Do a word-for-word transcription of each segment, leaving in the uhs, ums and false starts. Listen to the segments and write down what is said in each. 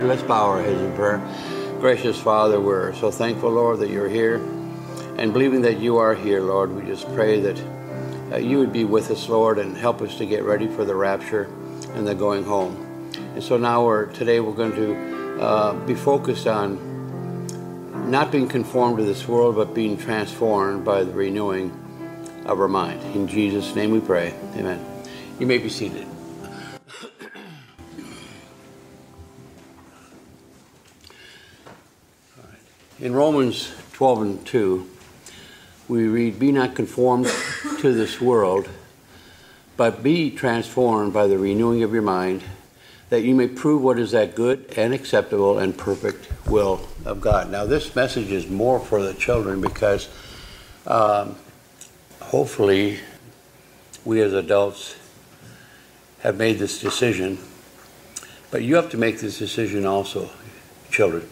Let's bow our heads in prayer. Gracious Father, we're so thankful, Lord, that you're here. And believing that you are here, Lord, we just pray that uh, you would be with us, Lord, and help us to get ready for the rapture and the going home. And so now we're, today we're going to uh, be focused on not being conformed to this world, but being transformed by the renewing of our mind. In Jesus' name we pray. Amen. You may be seated. In Romans twelve and two, we read, "Be not conformed to this world, but be transformed by the renewing of your mind, that you may prove what is that good and acceptable and perfect will of God." Now, this message is more for the children because um, hopefully we as adults have made this decision, but you have to make this decision also, children.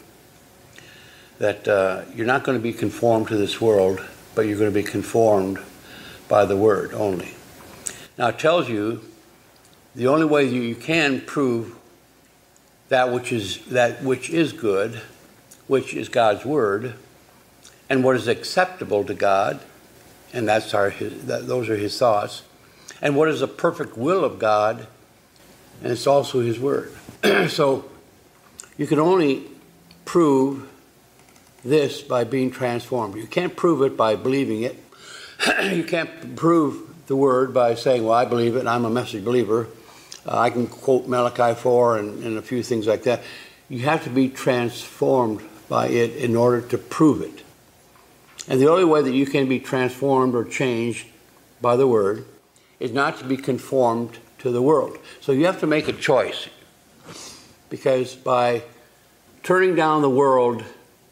That uh, you're not going to be conformed to this world, but you're going to be conformed by the Word only. Now it tells you the only way you can prove that which is that which is good, which is God's Word, and what is acceptable to God, and that's our his, that, those are His thoughts, and what is the perfect will of God, and it's also His Word. So you can only prove this by being transformed. You can't prove it by believing it. You can't prove the Word by saying, well, I believe it and I'm a message believer. Uh, I can quote Malachi four and, and a few things like that. You have to be transformed by it in order to prove it. And the only way that you can be transformed or changed by the Word is not to be conformed to the world. So you have to make a choice, because by turning down the world,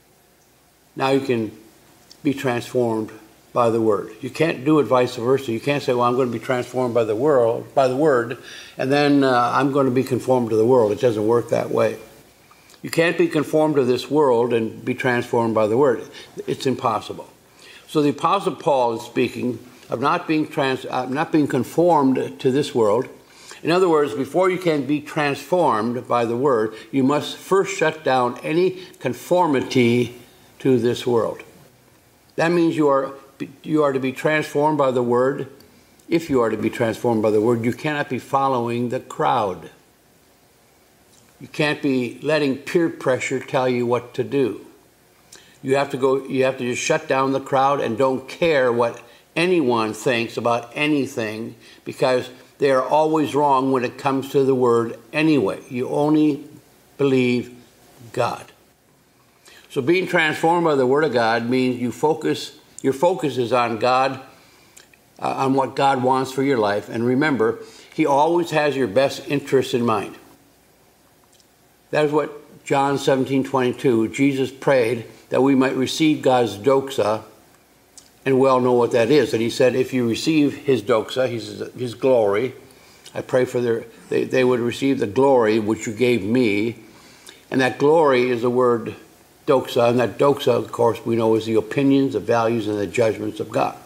now you can be transformed by the Word. You can't do it vice versa. You can't say, well, I'm going to be transformed by the world, by the Word, and then uh, I'm going to be conformed to the world. It doesn't work that way. You can't be conformed to this world and be transformed by the Word. It's impossible. So the Apostle Paul is speaking of not being trans, uh, not being conformed to this world. In other words, before you can be transformed by the Word, you must first shut down any conformity to this world. That means you are you are to be transformed by the Word. If you are to be transformed by the Word, you cannot be following the crowd. You can't be letting peer pressure tell you what to do. You have to go. You have to just shut down the crowd and don't care what anyone thinks about anything, because they are always wrong when it comes to the Word anyway. You only believe God. So being transformed by the Word of God means you focus, your focus is on God, uh, on what God wants for your life. And remember, He always has your best interests in mind. That is what John seventeen twenty-two, Jesus prayed that we might receive God's doxa, and we all know what that is. And He said, if you receive His doxa, His, his glory, I pray for their, they, they would receive the glory which you gave me. And that glory is the word doxa, and that doxa, of course, we know is the opinions, the values, and the judgments of God.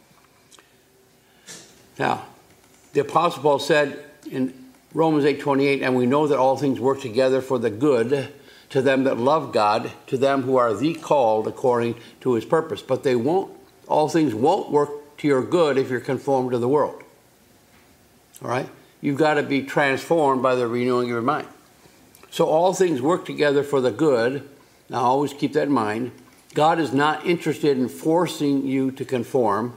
Now, the Apostle Paul said in Romans eight twenty-eight, and we know that all things work together for the good to them that love God, to them who are the called according to His purpose. But they won't, all things won't work to your good if you're conformed to the world. All right? You've got to be transformed by the renewing of your mind. So all things work together for the good. Now, always keep that in mind. God is not interested in forcing you to conform.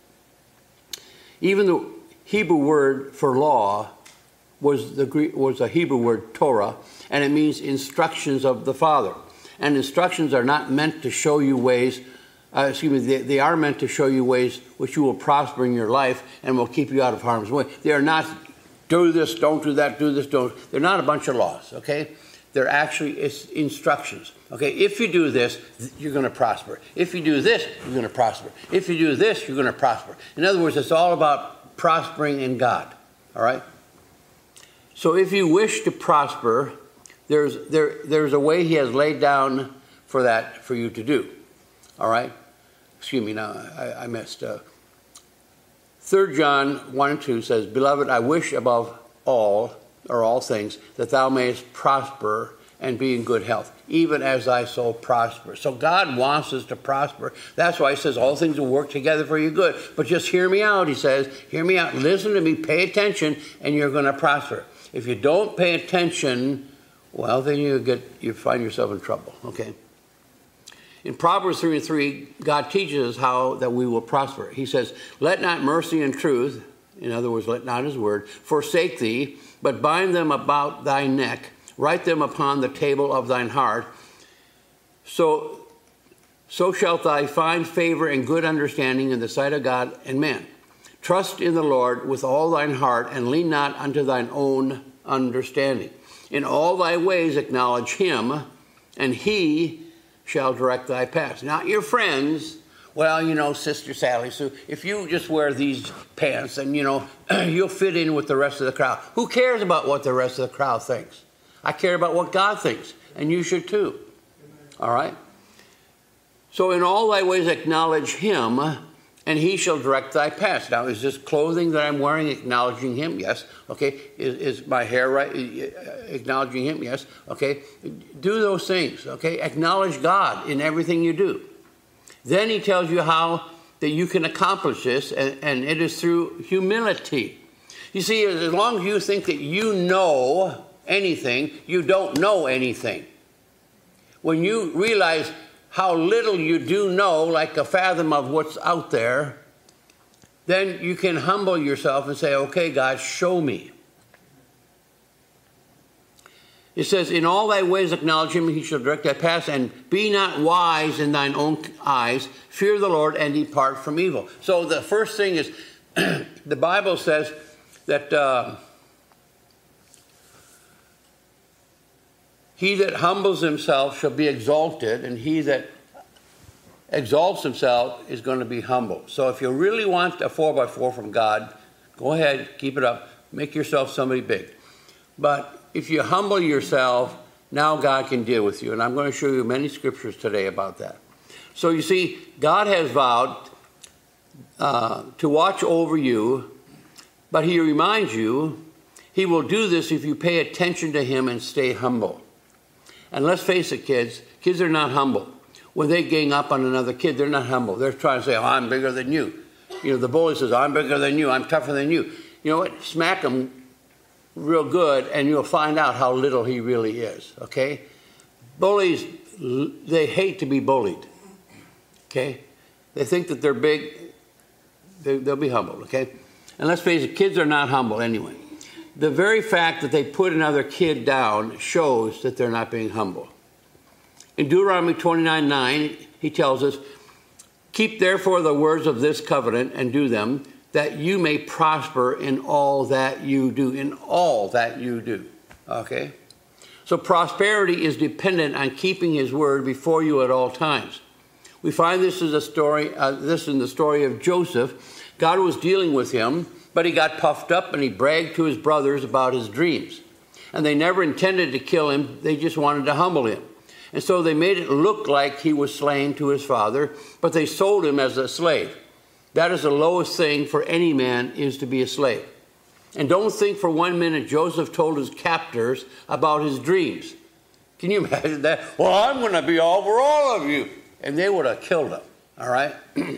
Even the Hebrew word for law was the Greek, was a Hebrew word Torah, and it means instructions of the Father. And instructions are not meant to show you ways, uh, excuse me, they, they are meant to show you ways which you will prosper in your life and will keep you out of harm's way. They are not, do this, don't do that, do this, don't. They're not a bunch of laws, okay? They're actually it's instructions. Okay, if you do this, you're going to prosper. If you do this, you're going to prosper. If you do this, you're going to prosper. In other words, it's all about prospering in God. All right? So if you wish to prosper, there's there there's a way He has laid down for that for you to do. All right? Excuse me, now I, I missed. Uh, Third John one and two says, "Beloved, I wish above all, or all things, that thou mayest prosper and be in good health, even as thy soul prospers. So God wants us to prosper. That's why he says all things will work together for your good. But just hear me out, he says. Hear me out. Listen to me. Pay attention, and you're going to prosper. If you don't pay attention, well, then you get you find yourself in trouble, okay? In Proverbs three and three, God teaches us how that we will prosper. He says, let not mercy and truth, in other words, let not his word, forsake thee, but bind them about thy neck. Write them upon the table of thine heart. So, so shalt thou find favor and good understanding in the sight of God and man. Trust in the Lord with all thine heart, and lean not unto thine own understanding. In all thy ways acknowledge him, and he shall direct thy paths. Not your friends. Well, you know, Sister Sally Sue, if you just wear these pants and, you know, you'll fit in with the rest of the crowd. Who cares about what the rest of the crowd thinks? I care about what God thinks, and you should too. All right? So in all thy ways acknowledge him, and he shall direct thy paths. Now, is this clothing that I'm wearing acknowledging him? Yes. Okay. Is, is my hair right? Acknowledging him? Yes. Okay. Do those things. Okay. Acknowledge God in everything you do. Then he tells you how that you can accomplish this, and, and it is through humility. You see, as long as you think that you know anything, you don't know anything. When you realize how little you do know, like a fathom of what's out there, then you can humble yourself and say, okay, God, show me. It says, in all thy ways acknowledge him, he shall direct thy paths, and be not wise in thine own eyes. Fear the Lord and depart from evil. So the first thing is, the Bible says that uh, he that humbles himself shall be exalted, and he that exalts himself is going to be humble. So if you really want a four by four from God, go ahead, keep it up, make yourself somebody big. But if you humble yourself, now God can deal with you. And I'm going to show you many scriptures today about that. So you see, God has vowed uh, to watch over you, but he reminds you he will do this if you pay attention to him and stay humble. And let's face it, kids, kids are not humble. When they gang up on another kid, they're not humble. They're trying to say, oh, I'm bigger than you. You know, the bully says, I'm bigger than you, I'm tougher than you. You know what? Smack them real good, and you'll find out how little he really is, okay? Bullies, they hate to be bullied, okay? They think that they're big, they, they'll be humbled, okay? And let's face it, kids are not humble anyway. The very fact that they put another kid down shows that they're not being humble. In Deuteronomy twenty-nine nine, he tells us, keep therefore the words of this covenant and do them, that you may prosper in all that you do, in all that you do, okay? So prosperity is dependent on keeping his word before you at all times. We find this is a story, uh, this in the story of Joseph. God was dealing with him, but he got puffed up and he bragged to his brothers about his dreams. And they never intended to kill him, they just wanted to humble him. And so they made it look like he was slain to his father, but they sold him as a slave. That is the lowest thing for any man, is to be a slave. And don't think for one minute Joseph told his captors about his dreams. Can you imagine that? Well, I'm going to be over all of you. And they would have killed him, all right?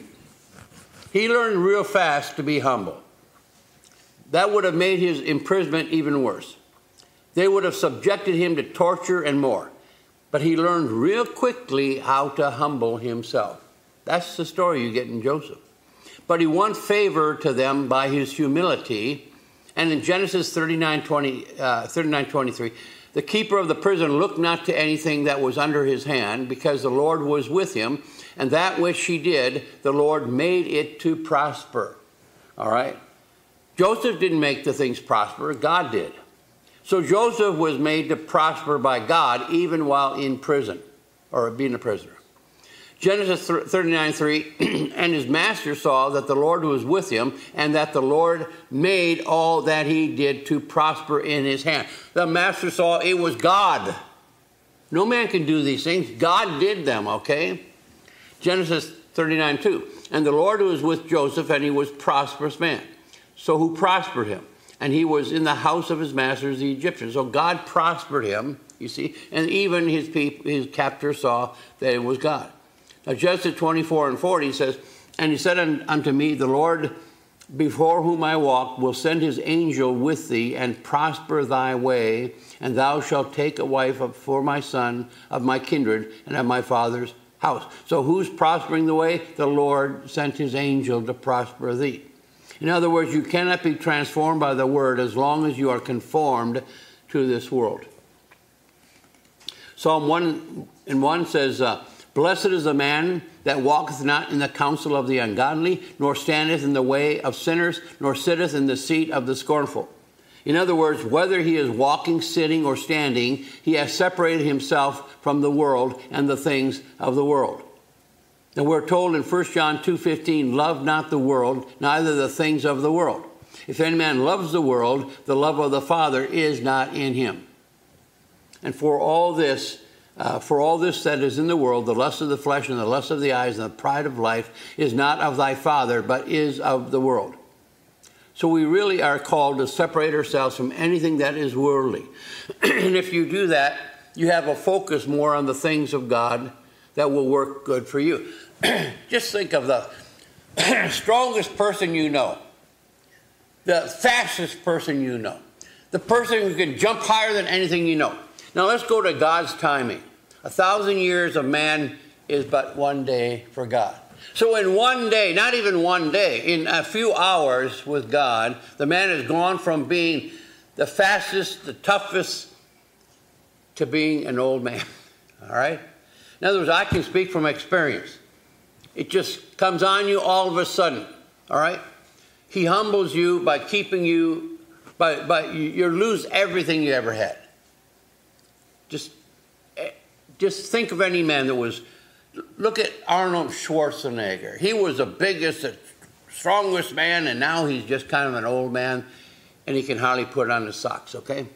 He learned real fast to be humble. That would have made his imprisonment even worse. They would have subjected him to torture and more. But he learned real quickly how to humble himself. That's the story you get in Joseph. But he won favor to them by his humility. And in Genesis thirty-nine twenty-three, the keeper of the prison looked not to anything that was under his hand, because the Lord was with him, and that which he did, the Lord made it to prosper. All right? Joseph didn't make the things prosper, God did. So Joseph was made to prosper by God even while in prison, or being a prisoner. Genesis thirty-nine three, and his master saw that the Lord was with him, and that the Lord made all that he did to prosper in his hand. The master saw it was God. No man can do these things. God did them, okay? Genesis thirty-nine two, and the Lord was with Joseph, and he was a prosperous man. So who prospered him? And he was in the house of his masters, the Egyptians. So God prospered him, you see. And even his people, his captors saw that it was God. Now, Genesis twenty-four and forty says, and he said unto me, the Lord before whom I walk will send his angel with thee and prosper thy way, and thou shalt take a wife for my son of my kindred and of my father's house. So who's prospering the way? The Lord sent his angel to prosper thee. In other words, you cannot be transformed by the word as long as you are conformed to this world. Psalm one and one says, uh, blessed is the man that walketh not in the counsel of the ungodly, nor standeth in the way of sinners, nor sitteth in the seat of the scornful. In other words, whether he is walking, sitting, or standing, he has separated himself from the world and the things of the world. And we're told in First John two fifteen, love not the world, neither the things of the world. If any man loves the world, the love of the Father is not in him. And for all this, Uh, for all this that is in the world, the lust of the flesh and the lust of the eyes and the pride of life is not of thy Father, but is of the world. So we really are called to separate ourselves from anything that is worldly. And if you do that, you have a focus more on the things of God that will work good for you. Just think of the strongest person you know, the fastest person you know, the person who can jump higher than anything you know. Now let's go to God's timing. A thousand years of man is but one day for God. So in one day, not even one day, in a few hours with God, the man has gone from being the fastest, the toughest, to being an old man. All right? In other words, I can speak from experience. It just comes on you all of a sudden. All right? He humbles you by keeping you, by, by you, you lose everything you ever had. Just, just think of any man that was, look at Arnold Schwarzenegger. He was the biggest, the strongest man, and now he's just kind of an old man, and he can hardly put on his socks, okay?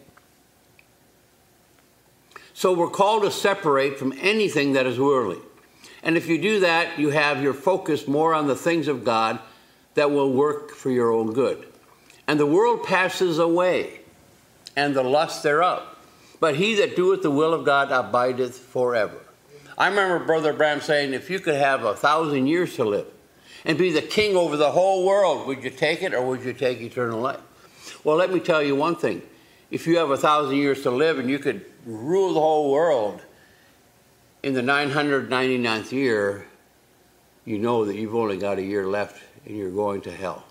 So we're called to separate from anything that is worldly. And if you do that, you have your focus more on the things of God that will work for your own good. And the world passes away, and the lust thereof. But he that doeth the will of God abideth forever. I remember Brother Branham saying, if you could have a thousand years to live and be the king over the whole world, would you take it or would you take eternal life? Well, let me tell you one thing. If you have a thousand years to live and you could rule the whole world in the nine hundred ninety-ninth year, you know that you've only got a year left and you're going to hell.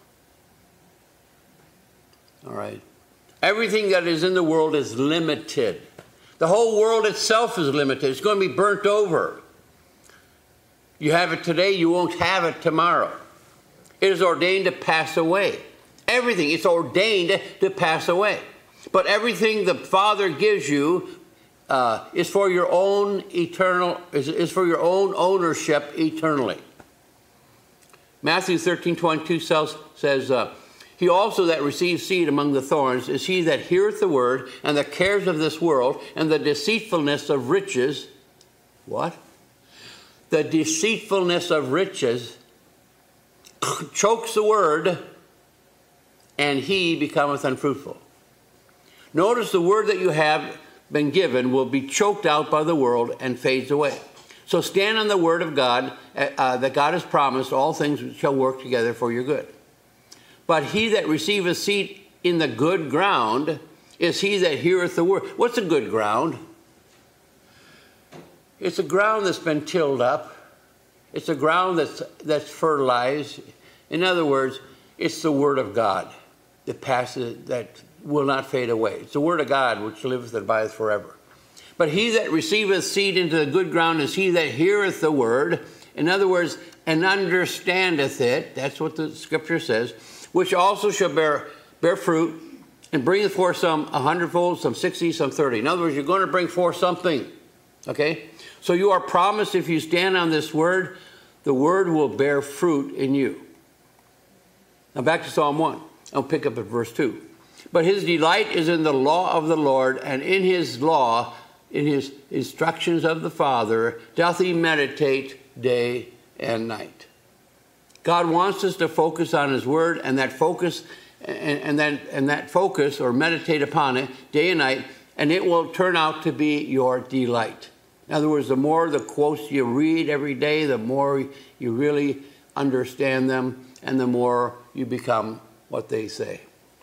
All right? Everything that is in the world is limited. The whole world itself is limited. It's going to be burnt over. You have it today, you won't have it tomorrow. It is ordained to pass away. Everything, it's ordained to pass away. But everything the Father gives you uh, is for your own eternal, is, is for your own ownership eternally. Matthew thirteen twenty-two says, says uh, he also that receives seed among the thorns is he that heareth the word, and the cares of this world, and the deceitfulness of riches. What? The deceitfulness of riches chokes the word, and he becometh unfruitful. Notice the word that you have been given will be choked out by the world and fades away. So stand on the word of God, uh, that God has promised, all things shall work together for your good. But he that receiveth seed in the good ground is he that heareth the word. What's a good ground? It's a ground that's been tilled up. It's a ground that's, that's fertilized. In other words, it's the word of God that passes, that will not fade away. It's the word of God which liveth and abideth forever. But he that receiveth seed into the good ground is he that heareth the word. In other words, and understandeth it. That's what the scripture says. Which also shall bear, bear fruit, and bringeth forth some a hundredfold, some sixty, some thirty. In other words, you're going to bring forth something. Okay? So you are promised, if you stand on this word, the word will bear fruit in you. Now back to Psalm one. I'll pick up at verse two. But his delight is in the law of the Lord, and in his law, in his instructions of the Father, doth he meditate day and night. God wants us to focus on his word, and that focus and, and that and that focus or meditate upon it day and night, and it will turn out to be your delight. In other words, the more the quotes you read every day, the more you really understand them, and the more you become what they say.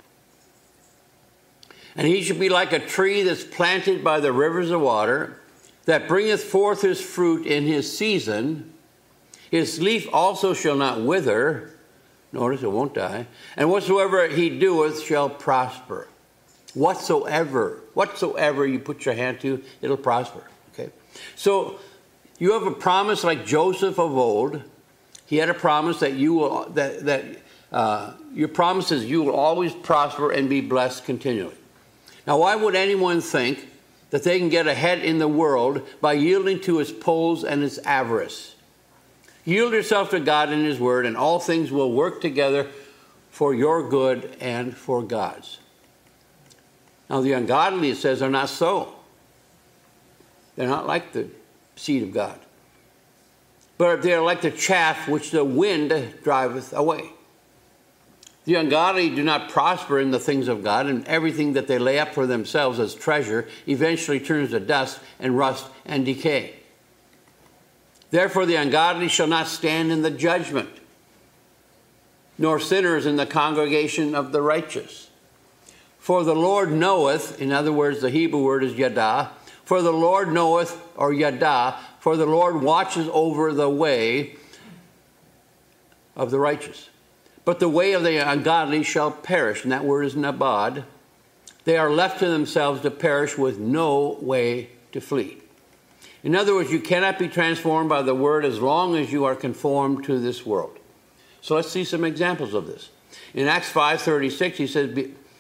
And he shall be like a tree that's planted by the rivers of water, that bringeth forth his fruit in his season. His leaf also shall not wither. Notice it won't die. And whatsoever he doeth shall prosper. Whatsoever, whatsoever you put your hand to, it'll prosper. Okay? So you have a promise like Joseph of old. He had a promise that you will, that, that uh, your promise is you will always prosper and be blessed continually. Now, why would anyone think that they can get ahead in the world by yielding to its pulls and its avarice? Yield yourself to God and his word, and all things will work together for your good and for God's. Now, the ungodly, it says, are not so. They're not like the seed of God. But they are like the chaff which the wind driveth away. The ungodly do not prosper in the things of God, and everything that they lay up for themselves as treasure eventually turns to dust and rust and decay. Therefore the ungodly shall not stand in the judgment, nor sinners in the congregation of the righteous. For the Lord knoweth, in other words, the Hebrew word is yada, for the Lord knoweth, or yada, for the Lord watches over the way of the righteous. But the way of the ungodly shall perish. And that word is nabad. They are left to themselves to perish with no way to flee. In other words, you cannot be transformed by the word as long as you are conformed to this world. So let's see some examples of this. In Acts five thirty-six, he says,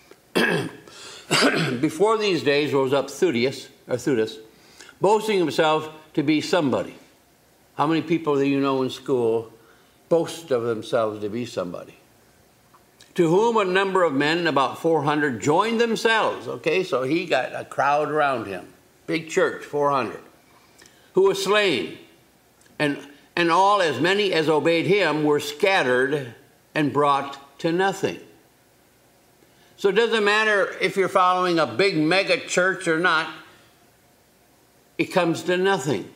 before these days rose up Theudas, or Theudas, boasting himself to be somebody. How many people do you know in school boast of themselves to be somebody? To whom a number of men, about four hundred, joined themselves. Okay, so he got a crowd around him. Big church, four hundred. Who was slain. And, and all, as many as obeyed him, were scattered and brought to nothing. So it doesn't matter if you're following a big mega church or not. It comes to nothing.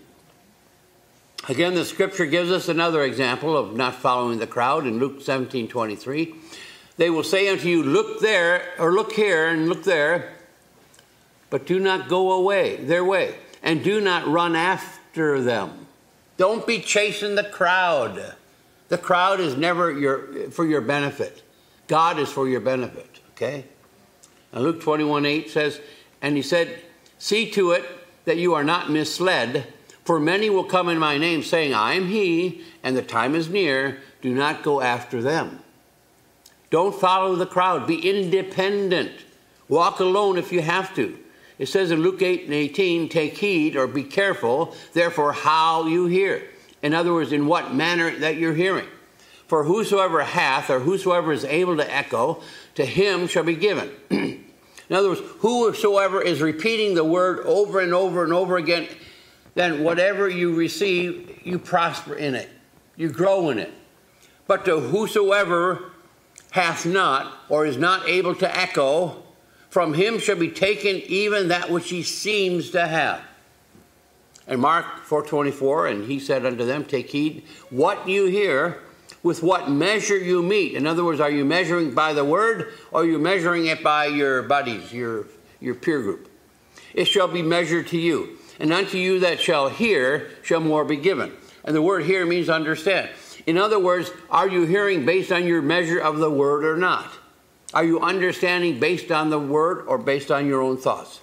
Again, the scripture gives us another example of not following the crowd in Luke seventeen twenty-three. They will say unto you, look there, or look here, and look there, but do not go away their way, and do not run after them. Don't be chasing the crowd. The crowd is never your, for your benefit. God is for your benefit, okay? And Luke twenty-one eight says, and he said, see to it that you are not misled, for many will come in my name, saying, I am he, and the time is near. Do not go after them. Don't follow the crowd. Be independent. Walk alone if you have to. It says in Luke eight and eighteen, take heed, or be careful, therefore, how you hear. In other words, in what manner that you're hearing. For whosoever hath, or whosoever is able to echo, to him shall be given. In other words, whosoever is repeating the word over and over and over again, then whatever you receive, you prosper in it. You grow in it. But to whosoever hath not, or is not able to echo, from him shall be taken even that which he seems to have. And Mark four twenty-four, and he said unto them, take heed what you hear, with what measure you meet. In other words, are you measuring by the word, or are you measuring it by your buddies, your, your peer group? It shall be measured to you. And unto you that shall hear shall more be given. And the word hear means understand. In other words, are you hearing based on your measure of the word or not? Are you understanding based on the word or based on your own thoughts?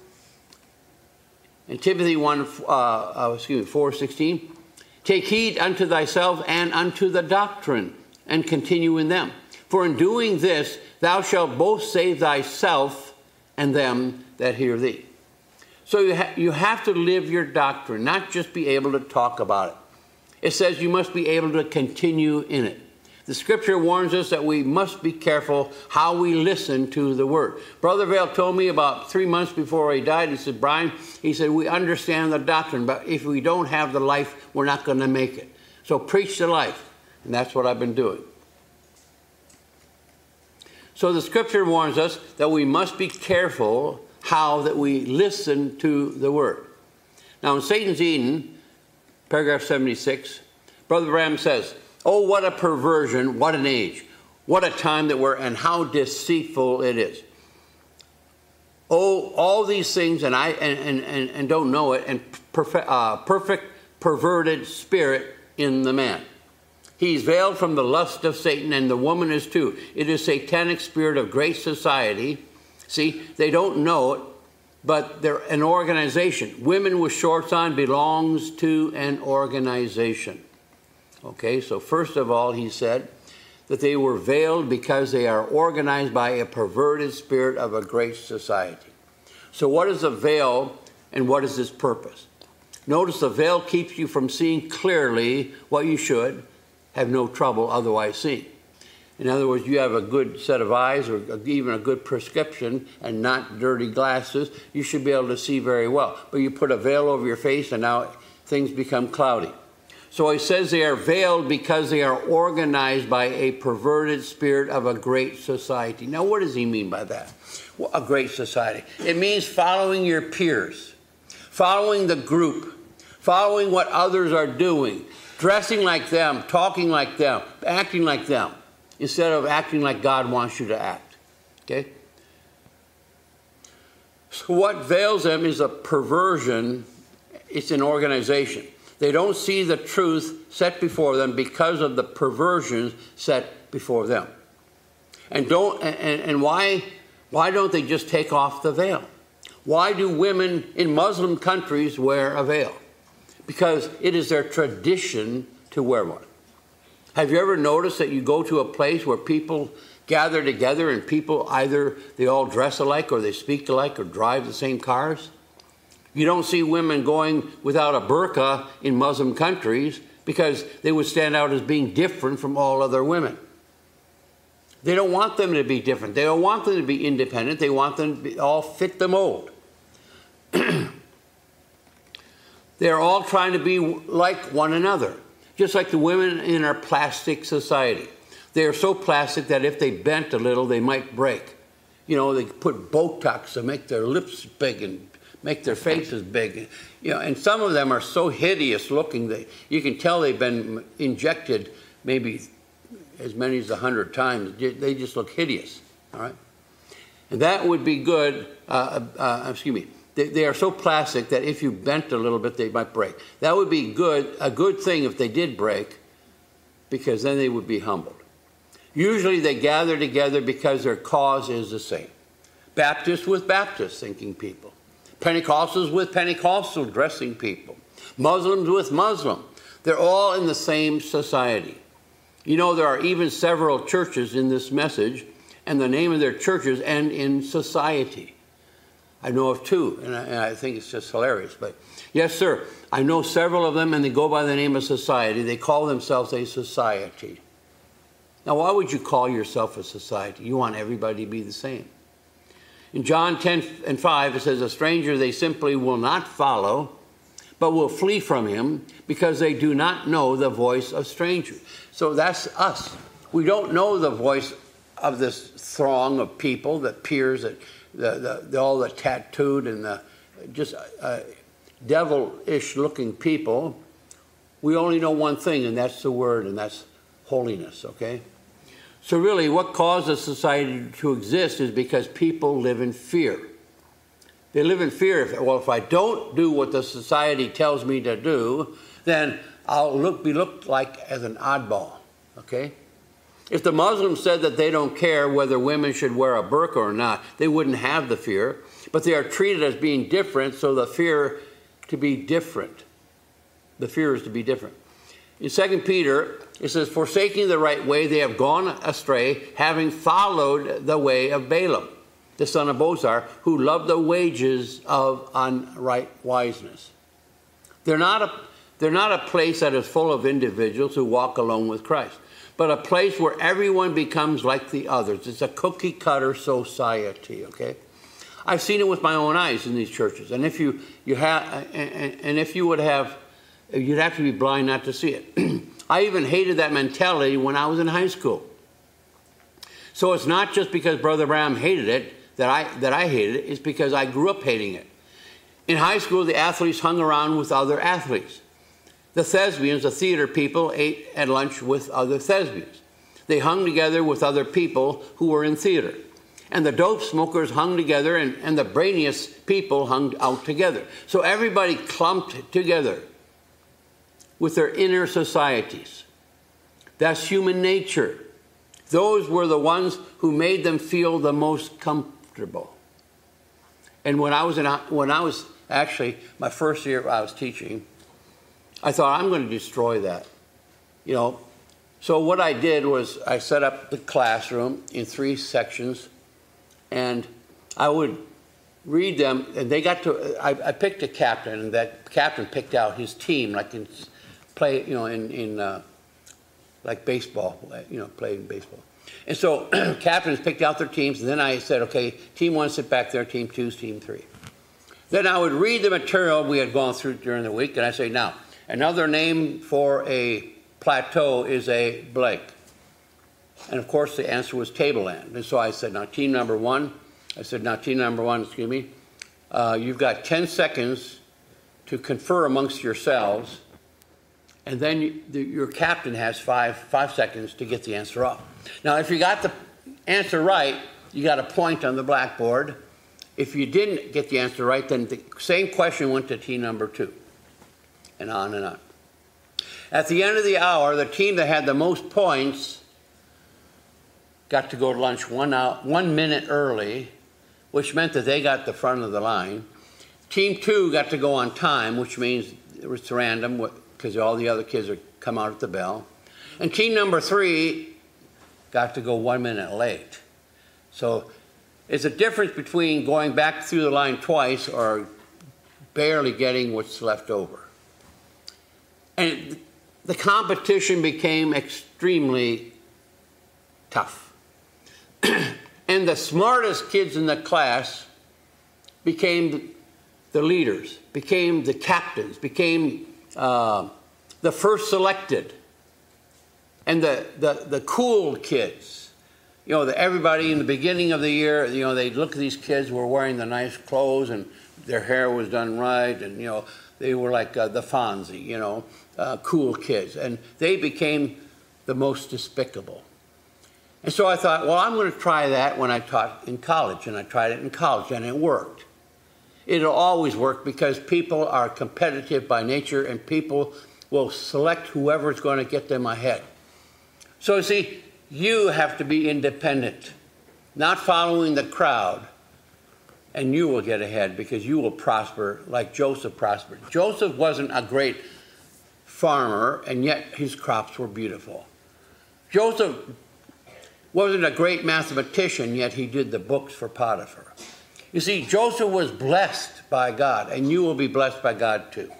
In Timothy one, uh, uh, excuse me, four sixteen, take heed unto thyself and unto the doctrine, and continue in them. For in doing this, thou shalt both save thyself and them that hear thee. So you, ha- you have to live your doctrine, not just be able to talk about it. It says you must be able to continue in it. The scripture warns us that we must be careful how we listen to the word. Brother Vail told me about three months before he died, he said, Brian, he said, we understand the doctrine, but if we don't have the life, we're not going to make it. So preach the life. And that's what I've been doing. So the scripture warns us that we must be careful how that we listen to the Word. Now, in Satan's Eden, paragraph seventy-six, Brother Branham says, oh, what a perversion, what an age, what a time that we're, and how deceitful it is. Oh, all these things, and I and, and, and don't know it, and perfect, uh, perfect perverted spirit in the man. He's veiled from the lust of Satan, and the woman is too. It is satanic spirit of great society. See, they don't know it, but they're an organization. Women with shorts on belongs to an organization. Okay, so first of all, he said that they were veiled because they are organized by a perverted spirit of a great society. So what is a veil, and what is its purpose? Notice the veil keeps you from seeing clearly what you should have no trouble otherwise seeing. In other words, you have a good set of eyes or even a good prescription and not dirty glasses, you should be able to see very well. But you put a veil over your face and now things become cloudy. So he says they are veiled because they are organized by a perverted spirit of a great society. Now, what does he mean by that? Well, a great society. It means following your peers, following the group, following what others are doing, dressing like them, talking like them, acting like them, instead of acting like God wants you to act. Okay? So what veils them is a perversion. It's an organization. They don't see the truth set before them because of the perversions set before them. And don't and, and why why don't they just take off the veil? Why do women in Muslim countries wear a veil? Because it is their tradition to wear one. Have you ever noticed that you go to a place where people gather together and people either they all dress alike or they speak alike or drive the same cars? You don't see women going without a burqa in Muslim countries because they would stand out as being different from all other women. They don't want them to be different. They don't want them to be independent. They want them to be, all fit the mold. They're all trying to be like one another, just like the women in our plastic society. They are so plastic that if they bent a little, they might break. You know, they put Botox to make their lips big and make their faces big. You know, and some of them are so hideous looking that you can tell they've been injected maybe as many as a hundred times. They just look hideous, all right? And that would be good, uh, uh, excuse me, they, they are so plastic that if you bent a little bit, they might break. That would be good, a good thing if they did break, because then they would be humbled. Usually they gather together because their cause is the same. Baptists with Baptist thinking people. Pentecostals with Pentecostal dressing people. Muslims with Muslim. They're all in the same society. You know, there are even several churches in this message, and the name of their churches end in society. I know of two, and I, and I think it's just hilarious. But yes, sir, I know several of them, and they go by the name of society. They call themselves a society. Now, why would you call yourself a society? You want everybody to be the same. In John ten and five, it says, a stranger they simply will not follow, but will flee from him because they do not know the voice of strangers. So that's us. We don't know the voice of this throng of people, the peers, that the, the, the, all the tattooed and the just uh, devilish looking people. We only know one thing, and that's the word, and that's holiness, okay? So really, what causes society to exist is because people live in fear. They live in fear. If, well, if I don't do what the society tells me to do, then I'll look, be looked like as an oddball, okay? If the Muslims said that they don't care whether women should wear a burqa or not, they wouldn't have the fear. But they are treated as being different, so the fear to be different. The fear is to be different. In Second Peter, it says, forsaking the right way, they have gone astray, having followed the way of Balaam, the son of Bosor, who loved the wages of unrighteousness. They're not a, they're not a place that is full of individuals who walk alone with Christ, but a place where everyone becomes like the others. It's a cookie-cutter society, okay? I've seen it with my own eyes in these churches, and if you, you have, and, and if you would have, you'd have to be blind not to see it. I even hated that mentality when I was in high school. So it's not just because Brother Branham hated it that I, that I hated it is because I grew up hating it. In high school, the athletes hung around with other athletes. The thespians, the theater people, ate at lunch with other thespians. They hung together with other people who were in theater. And the dope smokers hung together, and, and the brainiest people hung out together. So everybody clumped together with their inner societies. That's human nature. Those were the ones who made them feel the most comfortable. And when I was in, when I was actually, my first year I was teaching, I thought, I'm going to destroy that. You know, so what I did was I set up the classroom in three sections, and I would read them, and they got to, I, I picked a captain, and that captain picked out his team, like in play, you know, in, in uh, like baseball, you know, playing baseball. And so captains picked out their teams, and then I said, okay, team one, sit back there, team two, team three. Then I would read the material we had gone through during the week, and I say, now, another name for a plateau is a blank. And of course, the answer was tableland. And so I said, now, team number one, I said, now, team number one, excuse me, uh, you've got ten seconds to confer amongst yourselves, and then you, the, your captain has five, five seconds to get the answer up. Now, if you got the answer right, you got a point on the blackboard. If you didn't get the answer right, then the same question went to team number two, and on and on. At the end of the hour, the team that had the most points got to go to lunch one, hour, one minute early, which meant that they got the front of the line. Team two got to go on time, which means it was random because all the other kids would come out at the bell. And team number three got to go one minute late. So it's a difference between going back through the line twice or barely getting what's left over. And the competition became extremely tough. And the smartest kids in the class became the leaders, became the captains, became uh, the first selected. And the, the, the cool kids, you know, the, everybody in the beginning of the year, you know, they'd look at these kids who were wearing the nice clothes and their hair was done right, and, you know, they were like uh, the Fonzie, you know, uh, cool kids. And they became the most despicable. And so I thought, well, I'm going to try that when I taught in college. And I tried it in college, and it worked. It'll always work because people are competitive by nature, and people will select whoever's going to get them ahead. So, you see, you have to be independent, not following the crowd, and you will get ahead because you will prosper like Joseph prospered. Joseph wasn't a great farmer, and yet his crops were beautiful. Joseph wasn't a great mathematician, yet he did the books for Potiphar. You see, Joseph was blessed by God, and you will be blessed by God too.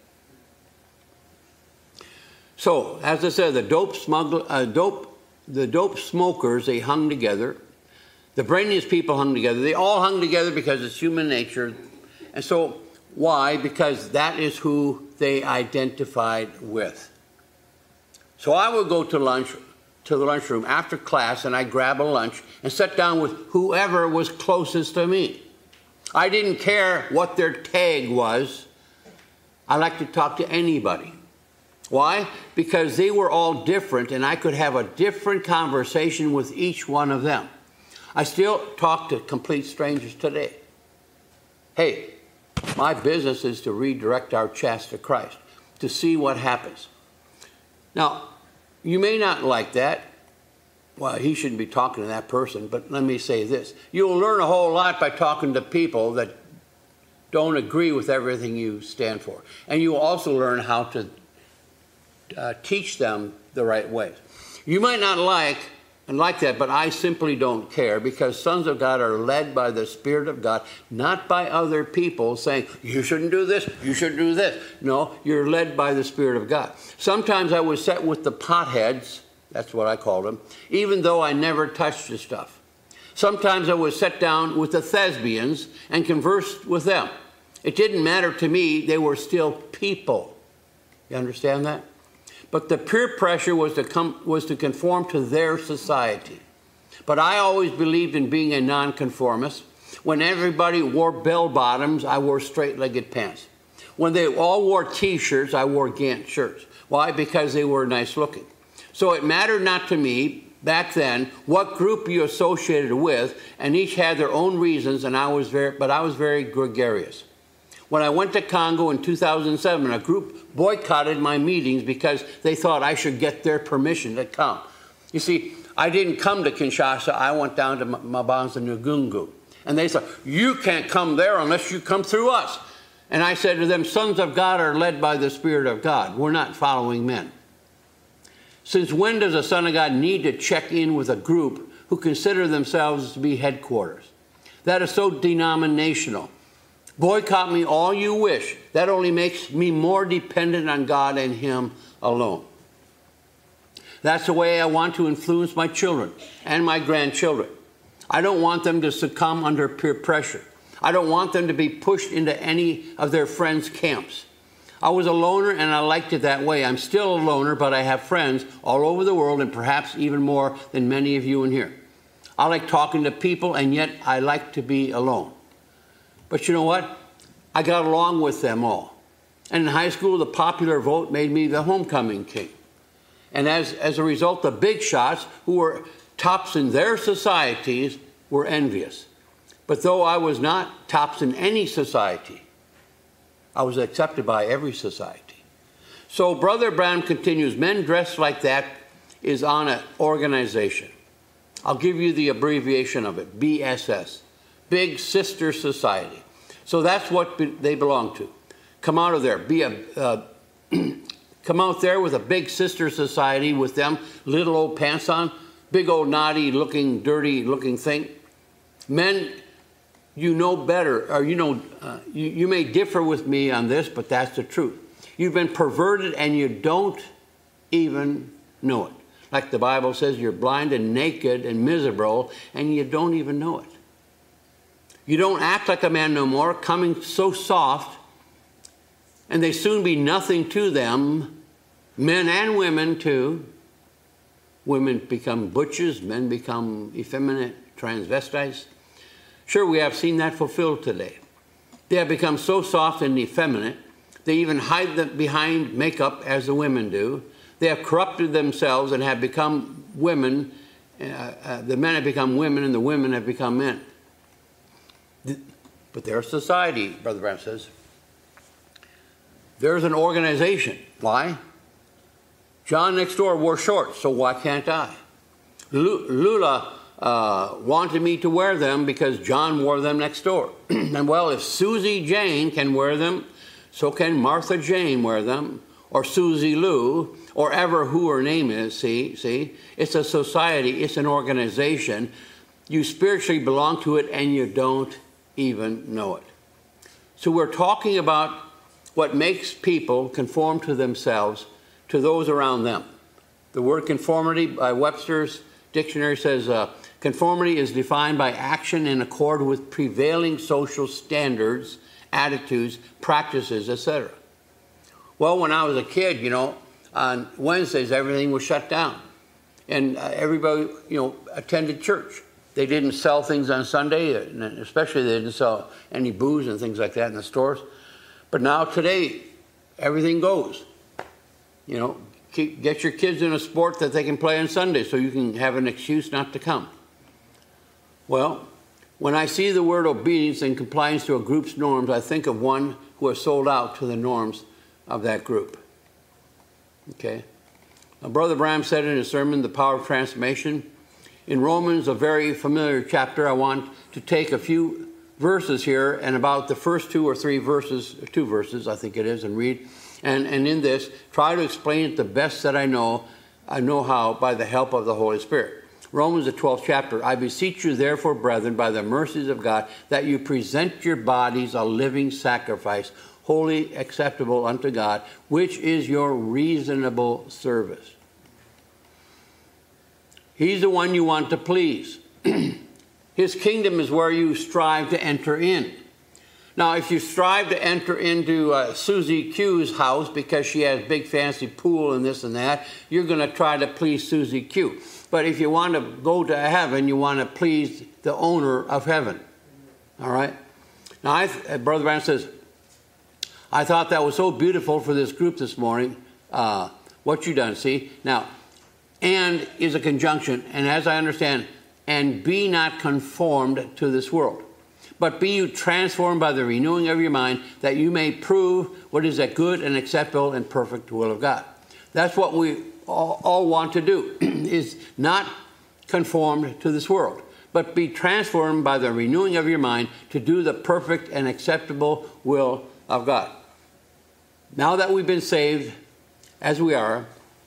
So, as I said, the dope smuggler, uh, dope, the dope smokers, they hung together. The brainiest people hung together. They all hung together because it's human nature. And so, why? Because that is who they identified with. So I would go to lunch, to the lunchroom after class, and I'd grab a lunch and sit down with whoever was closest to me. I didn't care what their tag was. I liked to talk to anybody. Why? Because they were all different, and I could have a different conversation with each one of them. I still talk to complete strangers today. Hey, my business is to redirect our chats to Christ, to see what happens. Now, you may not like that. Well, he shouldn't be talking to that person, but let me say this. You'll learn a whole lot by talking to people that don't agree with everything you stand for. And you will also learn how to uh, teach them the right ways. You might not like and like that, but I simply don't care, because sons of God are led by the Spirit of God, not by other people saying, you shouldn't do this, you should do this. No, you're led by the Spirit of God. Sometimes I was set with the potheads, that's what I called them, even though I never touched the stuff. Sometimes I was set down with the thespians and conversed with them. It didn't matter to me, they were still people. You understand that? But the peer pressure was to come was to conform to their society. But I always believed in being a nonconformist. When everybody wore bell bottoms, I wore straight-legged pants. When they all wore T-shirts, I wore Gant shirts. Why? Because they were nice looking. So it mattered not to me back then what group you associated with, and each had their own reasons, and I was very, but I was very gregarious. When I went to Congo in two thousand seven, a group boycotted my meetings because they thought I should get their permission to come. You see, I didn't come to Kinshasa. I went down to Mabanza Ngungu. And they said, you can't come there unless you come through us. And I said to them, sons of God are led by the Spirit of God. We're not following men. Since when does a son of God need to check in with a group who consider themselves to be headquarters? That is so denominational. Boycott me all you wish. That only makes me more dependent on God and Him alone. That's the way I want to influence my children and my grandchildren. I don't want them to succumb under peer pressure. I don't want them to be pushed into any of their friends' camps. I was a loner and I liked it that way. I'm still a loner, but I have friends all over the world and perhaps even more than many of you in here. I like talking to people, and yet I like to be alone. But you know what? I got along with them all. And in high school, the popular vote made me the homecoming king. And as, as a result, the big shots, who were tops in their societies, were envious. But though I was not tops in any society, I was accepted by every society. So Brother Branham continues, men dressed like that is on an organization. I'll give you the abbreviation of it, B S S, Big Sister Society. So that's what they belong to. Come out of there. Be a, uh, come out there with a big sister society with them little old pants on, big old naughty looking, dirty looking thing. Men, you know better, or you know, uh, you, you may differ with me on this, but that's the truth. You've been perverted and you don't even know it. Like the Bible says, you're blind and naked and miserable, and you don't even know it. You don't act like a man no more, coming so soft, and they soon be nothing to them, men and women too. Women become butchers, men become effeminate transvestites. Sure, we have seen that fulfilled today. They have become so soft and effeminate, they even hide them behind makeup as the women do. They have corrupted themselves and have become women. Uh, uh, the men have become women and the women have become men. But there's society, Brother Branham says. There's an organization. Why? John next door wore shorts, so why can't I? Lula uh, wanted me to wear them because John wore them next door. And well, if Susie Jane can wear them, so can Martha Jane wear them, or Susie Lou, or ever who her name is, see, see? It's a society, it's an organization. You spiritually belong to it and you don't even know it. So we're talking about what makes people conform to themselves, to those around them. The word conformity by Webster's dictionary says, uh, conformity is defined by action in accord with prevailing social standards, attitudes, practices, et cetera. Well, when I was a kid, you know, on Wednesdays, everything was shut down. And uh, everybody, you know, attended church. They didn't sell things on Sunday, especially they didn't sell any booze and things like that in the stores. But now today, everything goes. You know, keep, get your kids in a sport that they can play on Sunday so you can have an excuse not to come. Well, when I see the word obedience and compliance to a group's norms, I think of one who has sold out to the norms of that group. Okay? Now, Brother Branham said in his sermon, The Power of Transformation, in Romans, a very familiar chapter, I want to take a few verses here and about the first two or three verses, two verses I think it is, and read. And, and in this, try to explain it the best that I know, I know how, by the help of the Holy Spirit. Romans, the twelfth chapter, I beseech you therefore, brethren, by the mercies of God, that you present your bodies a living sacrifice, holy, acceptable unto God, which is your reasonable service. He's the one you want to please. His kingdom is where you strive to enter in. Now, if you strive to enter into uh, Susie Q's house because she has big fancy pool and this and that, you're going to try to please Susie Q. But if you want to go to heaven, you want to please the owner of heaven. All right? Now, I, Brother Branham says, I thought that was so beautiful for this group this morning, uh, what you done, see? Now, and is a conjunction, and as I understand, and be not conformed to this world, but be you transformed by the renewing of your mind, that you may prove what is that good and acceptable and perfect will of God. That's what we all, all want to do, is not conformed to this world, but be transformed by the renewing of your mind to do the perfect and acceptable will of God. Now that we've been saved, as we are,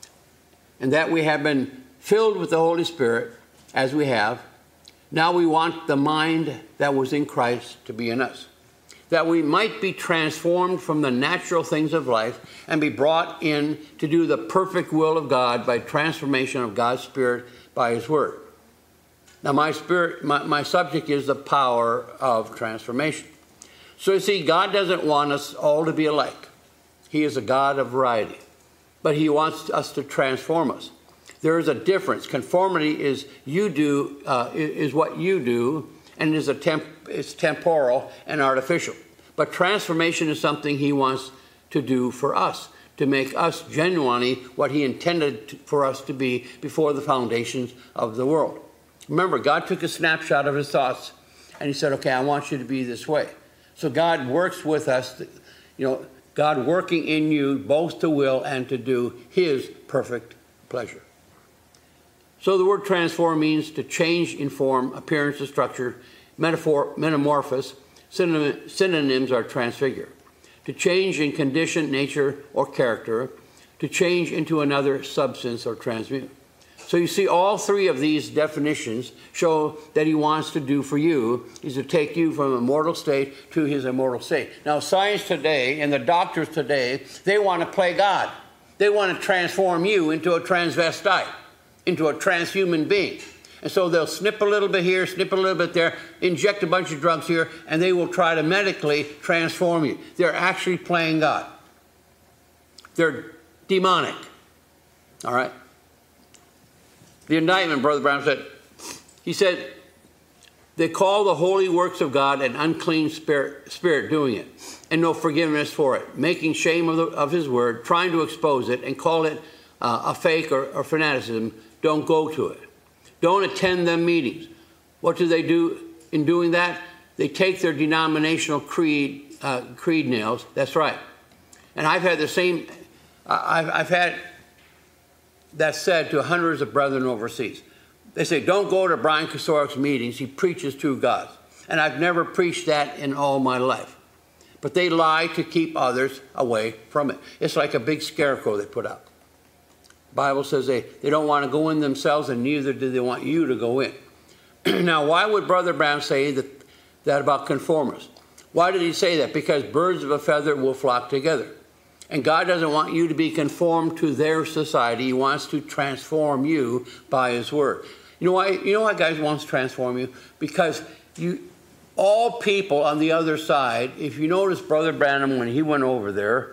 and that we have been filled with the Holy Spirit, as we have, now we want the mind that was in Christ to be in us, that we might be transformed from the natural things of life and be brought in to do the perfect will of God by transformation of God's Spirit by His Word. Now my spirit, my, my subject is the power of transformation. So you see, God doesn't want us all to be alike. He is a God of variety, but He wants us to transform us. There is a difference. Conformity is you do uh, is what you do, and is a temp it's temporal and artificial. But transformation is something He wants to do for us, to make us genuinely what He intended to, for us to be before the foundations of the world. Remember, God took a snapshot of His thoughts, and He said, "Okay, I want you to be this way." So God works with us, you know. God working in you both to will and to do His perfect pleasure. So the word transform means to change in form, appearance, or structure. Metaphor, metamorphosis, synonym, synonyms are transfigure. To change in condition, nature, or character. To change into another substance or transmute. So you see, all three of these definitions show that He wants to do for you is to take you from a mortal state to His immortal state. Now, science today and the doctors today, they want to play God. They want to transform you into a transvestite, into a transhuman being. And so they'll snip a little bit here, snip a little bit there, inject a bunch of drugs here, and they will try to medically transform you. They're actually playing God. They're demonic. All right? The indictment, Brother Brown said, he said, they call the holy works of God an unclean spirit, spirit doing it, and no forgiveness for it, making shame of, the, of His word, trying to expose it, and call it uh, a fake or, or fanaticism. Don't go to it. Don't attend them meetings. What do they do in doing that? They take their denominational creed, uh, creed nails. That's right. And I've had the same, I've, I've had that said to hundreds of brethren overseas. They say, don't go to Brian Kasorik's meetings. He preaches true God. And I've never preached that in all my life. But they lie to keep others away from it. It's like a big scarecrow they put out. The Bible says they, they don't want to go in themselves, and neither do they want you to go in. Now, why would Brother Brown say that, that about conformists? Why did he say that? Because birds of a feather will flock together. And God doesn't want you to be conformed to their society. He wants to transform you by His word. You know why? You know why God wants to transform you? Because you, all people on the other side, if you notice Brother Branham when he went over there,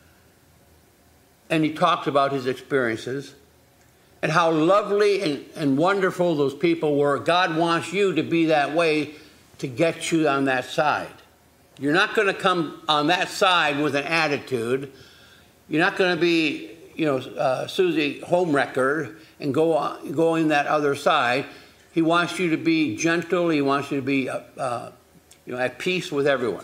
and he talked about his experiences, and how lovely and, and wonderful those people were, God wants you to be that way to get you on that side. You're not going to come on that side with an attitude. You're not going to be, you know, uh, Susie Homewrecker and go on, go in that other side. He wants you to be gentle. He wants you to be, uh, uh, you know, at peace with everyone.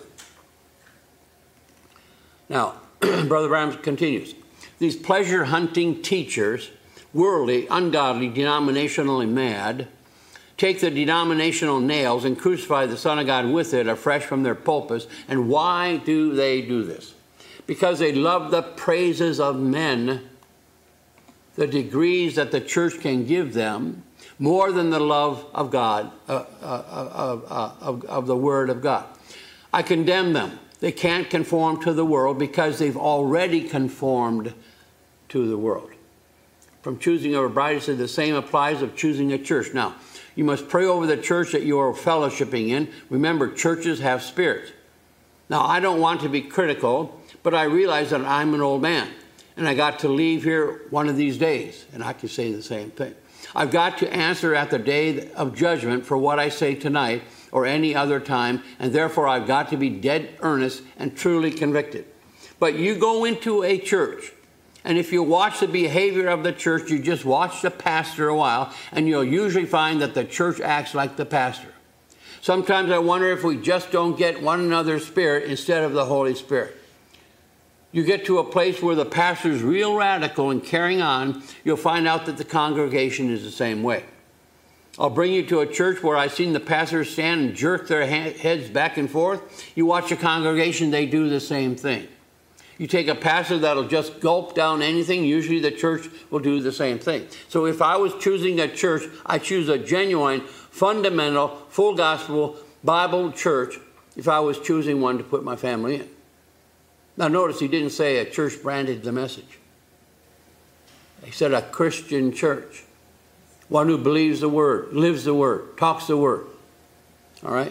Now, Brother Branham continues. These pleasure-hunting teachers, worldly, ungodly, denominationally mad, take the denominational nails and crucify the Son of God with it afresh from their pulpits. And why do they do this? Because they love the praises of men, the degrees that the church can give them, more than the love of God, uh, uh, uh, uh, of, of the Word of God. I condemn them. They can't conform to the world because they've already conformed to the world. From choosing a bride, he said the same applies of choosing a church. Now, you must pray over the church that you are fellowshipping in. Remember, churches have spirits. Now, I don't want to be critical, but I realize that I'm an old man, and I got to leave here one of these days, and I can say the same thing. I've got to answer at the day of judgment for what I say tonight or any other time, and therefore I've got to be dead earnest and truly convicted. But you go into a church, and if you watch the behavior of the church, you just watch the pastor a while, and you'll usually find that the church acts like the pastor. Sometimes I wonder if we just don't get one another's spirit instead of the Holy Spirit. You get to a place where the pastor's real radical and carrying on, you'll find out that the congregation is the same way. I'll bring you to a church where I've seen the pastors stand and jerk their heads back and forth. You watch a congregation, they do the same thing. You take a pastor that'll just gulp down anything, usually the church will do the same thing. So if I was choosing a church, I choose a genuine, fundamental, full gospel, Bible church if I was choosing one to put my family in. Now notice he didn't say a church branded the message. He said a Christian church. One who believes the word, lives the word, talks the word. All right?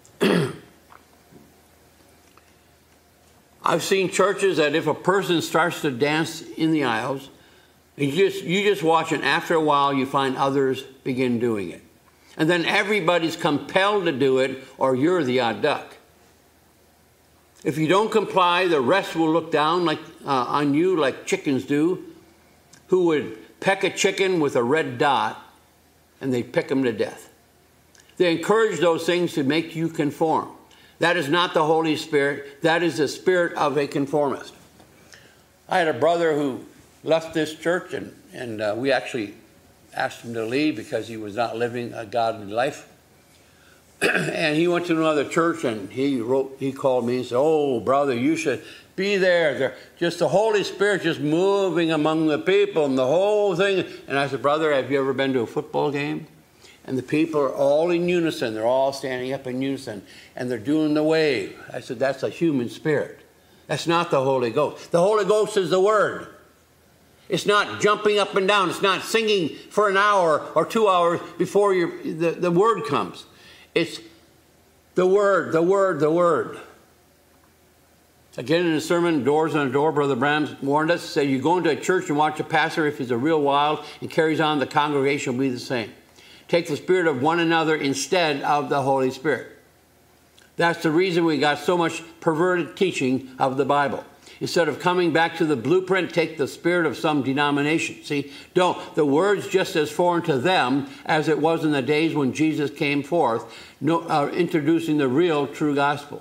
I've seen churches that if a person starts to dance in the aisles, you just, you just watch, and after a while you find others begin doing it. And then everybody's compelled to do it, or you're the odd duck. If you don't comply, the rest will look down like, uh, on you like chickens do, who would peck a chicken with a red dot, and they pick them to death. They encourage those things to make you conform. That is not the Holy Spirit. That is the spirit of a conformist. I had a brother who left this church, and, and uh, we actually asked him to leave because he was not living a godly life. And he went to another church, and he wrote, he called me and said, "Oh, brother, you should be there. They're just the Holy Spirit just moving among the people and the whole thing." And I said, "Brother, have you ever been to a football game? And the people are all in unison. They're all standing up in unison, and they're doing the wave." I said, "That's a human spirit. That's not the Holy Ghost. The Holy Ghost is the Word. It's not jumping up and down. It's not singing for an hour or two hours before your, the, the Word comes. It's the Word, the Word, the Word." Again, in his sermon, Doors on a Door, Brother Branham warned us, said, you go into a church and watch a pastor, if he's a real wild and carries on, the congregation will be the same. Take the spirit of one another instead of the Holy Spirit. That's the reason we got so much perverted teaching of the Bible. Instead of coming back to the blueprint, take the spirit of some denomination. See, don't. The word's just as foreign to them as it was in the days when Jesus came forth, no, uh, introducing the real, true gospel.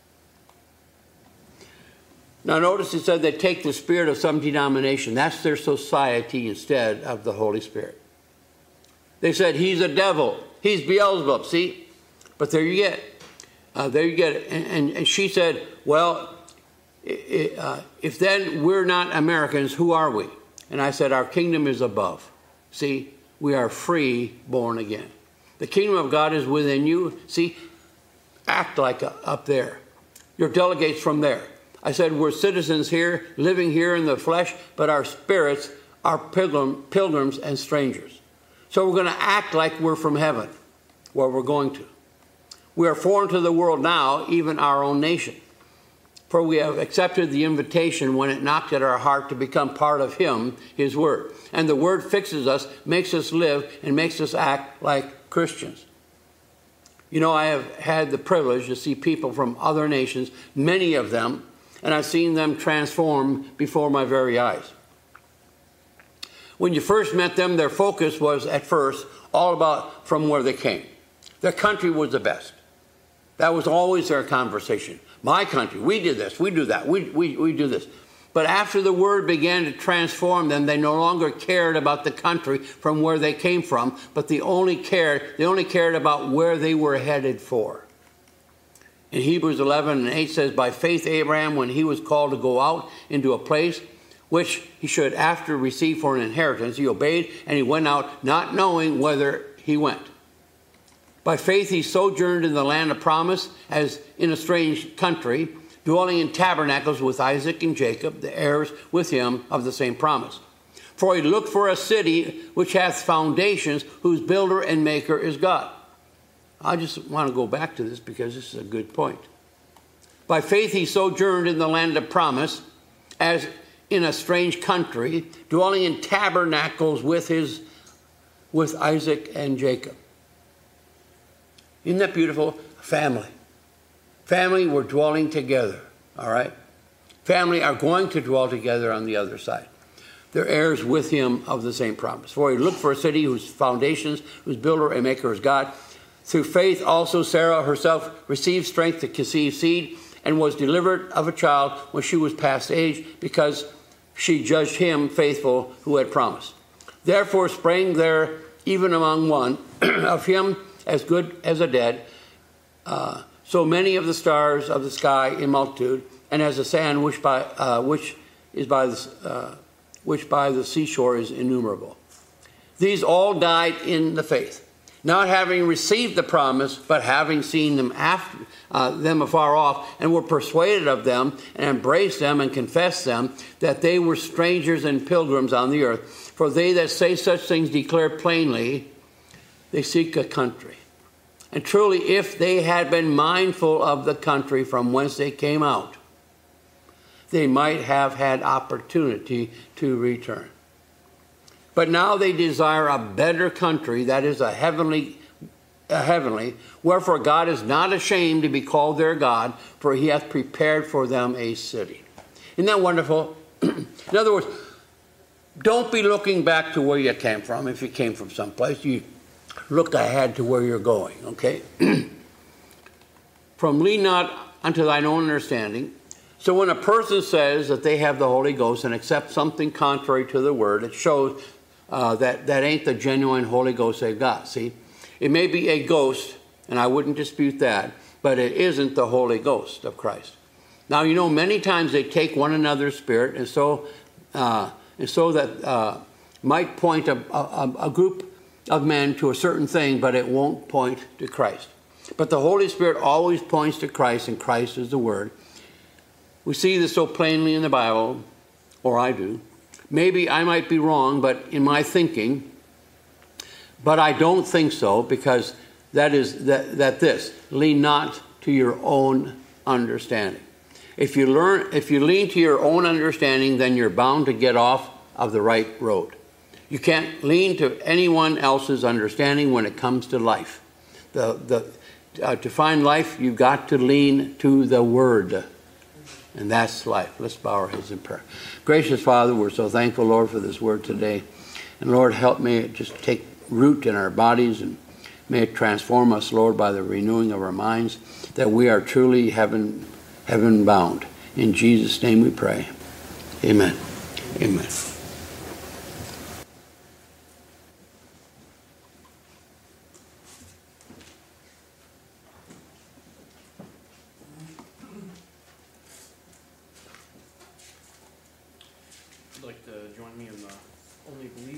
Now notice it said they take the spirit of some denomination. That's their society instead of the Holy Spirit. They said, he's a devil. He's Beelzebub, see? But there you get it. Uh, there you get it. And, and, and she said, well, it, uh, if then we're not Americans, who are we? And I said, our kingdom is above. See, we are free, born again. The kingdom of God is within you. See, act like a, up there. You're delegates from there. I said, we're citizens here, living here in the flesh, but our spirits are pilgrim, pilgrims and strangers. So we're going to act like we're from heaven, where we're going to. We are foreign to the world now, even our own nation. For we have accepted the invitation when it knocked at our heart to become part of Him, His Word. And the Word fixes us, makes us live, and makes us act like Christians. You know, I have had the privilege to see people from other nations, many of them, and I've seen them transform before my very eyes. When you first met them, their focus was, at first, all about from where they came. Their country was the best. That was always their conversation. My country, we did this, we do that, we, we, we do this. But after the Word began to transform them, they no longer cared about the country from where they came from, but they only cared, they only cared about where they were headed for. In Hebrews eleven and eight says, by faith Abraham, when he was called to go out into a place which he should after receive for an inheritance, he obeyed, and he went out, not knowing whither he went. By faith he sojourned in the land of promise, as in a strange country, dwelling in tabernacles with Isaac and Jacob, the heirs with him of the same promise. For he looked for a city which hath foundations, whose builder and maker is God. I just want to go back to this because this is a good point. By faith he sojourned in the land of promise, as in a strange country, dwelling in tabernacles with his, with Isaac and Jacob. Isn't that beautiful? Family. Family were dwelling together, all right? Family are going to dwell together on the other side. They're heirs with him of the same promise. For he looked for a city whose foundations, whose builder and maker is God. Through faith also Sarah herself received strength to conceive seed and was delivered of a child when she was past age, because she judged him faithful who had promised. Therefore sprang there even among one of him as good as a dead, uh, so many of the stars of the sky in multitude, and as the sand which by uh, which is by the uh, which by the seashore is innumerable. These all died in the faith, not having received the promise, but having seen them after uh, them afar off, and were persuaded of them, and embraced them, and confessed them, that they were strangers and pilgrims on the earth. For they that say such things declare plainly they seek a country. And truly, if they had been mindful of the country from whence they came out, they might have had opportunity to return. But now they desire a better country, that is a heavenly, a heavenly. Wherefore God is not ashamed to be called their God, for he hath prepared for them a city. Isn't that wonderful? In other words, don't be looking back to where you came from. If you came from someplace, you look ahead to where you're going, okay? From lean not unto thine own understanding. So when a person says that they have the Holy Ghost and accept something contrary to the word, it shows uh, that that ain't the genuine Holy Ghost they've got, see? It may be a ghost, and I wouldn't dispute that, but it isn't the Holy Ghost of Christ. Now, you know, many times they take one another's spirit, and so, uh, and so that uh, might point a, a, a group of men to a certain thing, but it won't point to Christ. But the Holy Spirit always points to Christ, and Christ is the Word. We see this so plainly in the Bible, or I do. Maybe I might be wrong, but in my thinking, but I don't think so, because that is that, that this, lean not to your own understanding. If you learn, if you lean to your own understanding, then you're bound to get off of the right road. You can't lean to anyone else's understanding when it comes to life. The, the, uh, to find life, you've got to lean to the Word. And that's life. Let's bow our heads in prayer. Gracious Father, we're so thankful, Lord, for this word today. And Lord, help me it just take root in our bodies, and may it transform us, Lord, by the renewing of our minds, that we are truly heaven, heaven bound. In Jesus' name we pray. Amen. Amen. Like to join me in the Only Believe